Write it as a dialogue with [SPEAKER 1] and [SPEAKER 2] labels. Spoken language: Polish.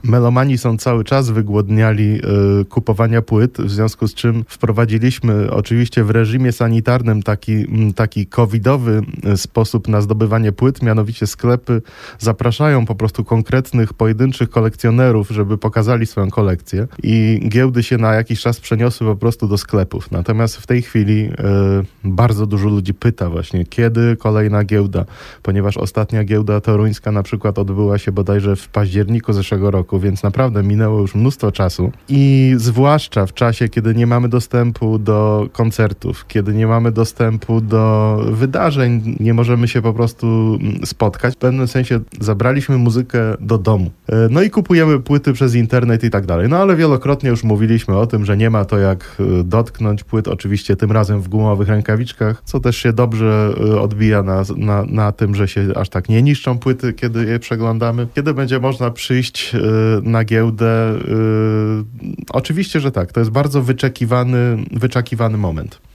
[SPEAKER 1] melomani są cały czas wygłodniali kupowania płyt, w związku z czym wprowadziliśmy oczywiście w reżimie sanitarnym taki covidowy sposób na zdobywanie płyt, mianowicie sklepy zapraszają po prostu konkretnych, pojedynczych kolekcjonerów, żeby pokazali swoją kolekcję i giełdy się na jakiś czas przeniosły po prostu do sklepów. Natomiast w tej chwili bardzo dużo ludzi pyta właśnie, kiedy kolejna giełda, ponieważ ostatnia giełda toruńska na przykład odbyła się bodajże w październiku zeszłego roku, więc naprawdę minęło już mnóstwo czasu i zwłaszcza w czasie, kiedy nie mamy dostępu do koncertów, kiedy nie mamy dostępu do wydarzeń, nie możemy się po prostu spotkać. W pewnym sensie zabraliśmy muzykę do domu. No i kupujemy płyty przez internet i tak dalej. No ale wielokrotnie już mówiliśmy o tym, że nie ma to jak dotknąć płyt, oczywiście tym razem w gumowych rękawiczkach, co też się dobrze odbija na tym, że się aż tak nie niszczą płyty, kiedy je przeglądamy. Kiedy będzie można przyjść na giełdę? Oczywiście, że tak. To jest bardzo wyczekiwany moment.